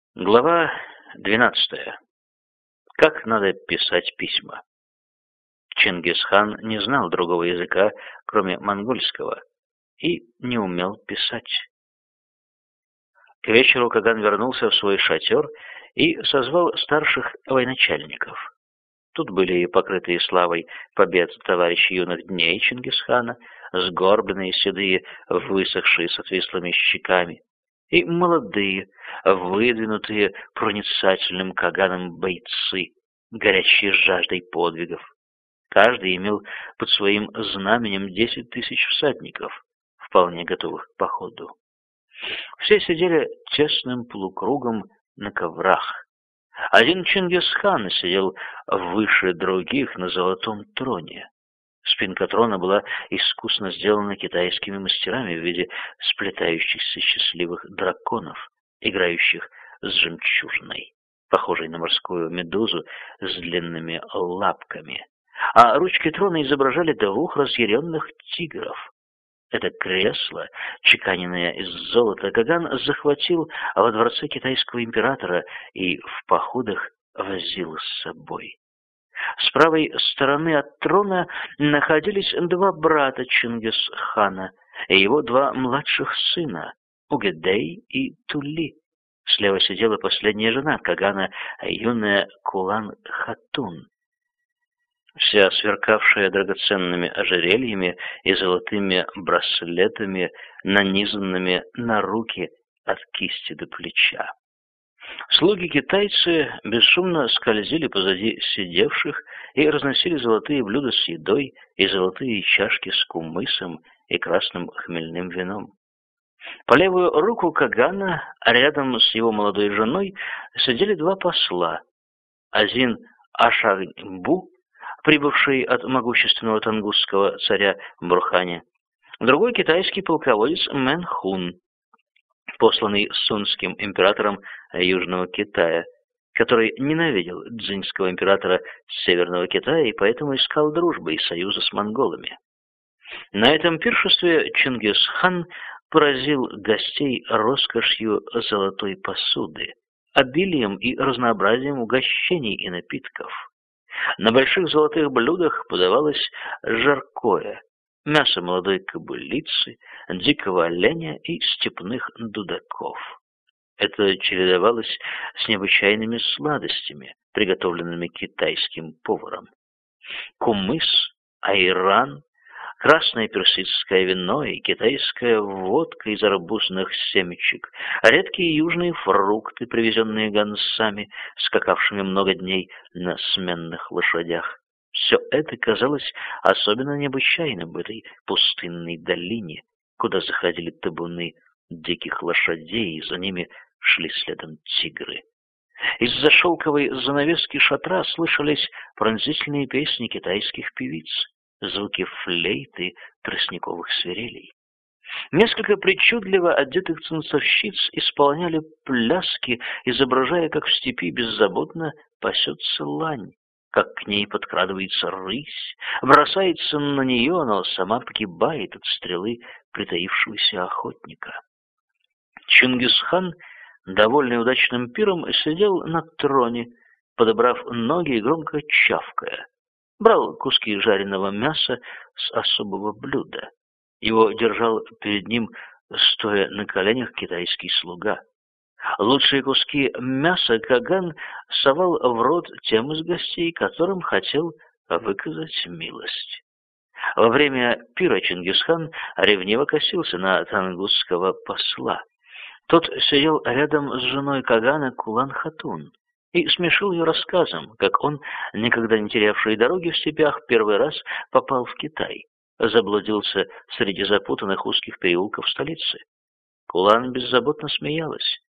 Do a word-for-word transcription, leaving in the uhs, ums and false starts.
Глава двенадцатая. Как надо писать письма. Чингисхан не знал другого языка, кроме монгольского, и не умел писать. К вечеру Каган вернулся в свой шатер и созвал старших военачальников. Тут были и покрытые славой побед товарищи юных дней Чингисхана, сгорбленные, седые, высохшие с отвислыми щеками, и молодые, выдвинутые проницательным Каганом бойцы, горящие жаждой подвигов. Каждый имел под своим знаменем десять тысяч всадников, вполне готовых к походу. Все сидели тесным полукругом на коврах. Один Чингисхан сидел выше других на золотом троне. Спинка трона была искусно сделана китайскими мастерами в виде сплетающихся счастливых драконов, играющих с жемчужиной, похожей на морскую медузу с длинными лапками. А ручки трона изображали двух разъяренных тигров. Это кресло, чеканенное из золота, Каган захватил во дворце китайского императора и в походах возил с собой. С правой стороны от трона находились два брата Чингисхана и его два младших сына, Угедей и Тули. Слева сидела последняя жена Кагана, юная Кулан-Хатун, вся сверкавшая драгоценными ожерельями и золотыми браслетами, нанизанными на руки от кисти до плеча. Слуги-китайцы бесшумно скользили позади сидевших и разносили золотые блюда с едой и золотые чашки с кумысом и красным хмельным вином. По левую руку Кагана, рядом с его молодой женой, сидели два посла. Один Ашагбу, прибывший от могущественного тангусского царя Бурхани, другой китайский полководец Мэн Хун, посланный сунским императором Южного Китая, который ненавидел дзиньского императора Северного Китая и поэтому искал дружбы и союза с монголами. На этом пиршестве Чингисхан поразил гостей роскошью золотой посуды, обилием и разнообразием угощений и напитков. На больших золотых блюдах подавалось жаркое, мясо молодой кобылицы, дикого оленя и степных дудаков. Это чередовалось с необычайными сладостями, приготовленными китайским поваром. Кумыс, айран, красное персидское вино и китайская водка из арбузных семечек, редкие южные фрукты, привезенные гонцами, скакавшими много дней на сменных лошадях. Все это казалось особенно необычайным в этой пустынной долине, куда заходили табуны диких лошадей, и за ними шли следом тигры. Из-за шелковой занавески шатра слышались пронзительные песни китайских певиц, звуки флейты тростниковых свирелей. Несколько причудливо одетых танцовщиц исполняли пляски, изображая, как в степи беззаботно пасется лань, как к ней подкрадывается рысь, бросается на нее, но сама погибает от стрелы притаившегося охотника. Чингисхан, довольный удачным пиром, сидел на троне, подобрав ноги и громко чавкая. Брал куски жареного мяса с особого блюда. Его держал перед ним, стоя на коленях, китайский слуга. Лучшие куски мяса Каган совал в рот тем из гостей, которым хотел выказать милость. Во время пира Чингисхан ревниво косился на тангусского посла. Тот сидел рядом с женой Кагана Кулан-Хатун и смешил ее рассказом, как он, никогда не терявший дороги в степях, первый раз попал в Китай, заблудился среди запутанных узких переулков столицы. Кулан беззаботно смеялась.